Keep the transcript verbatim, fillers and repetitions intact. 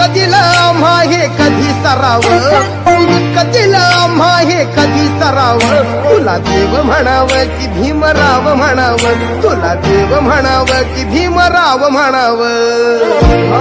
कधीला आम्हा हे कधी सराव कधीला आम्हा हे कधी सराव तुला देव म्हणाव की भीमराव म्हणाव तुला देव म्हणाव की भीमराव म्हणाव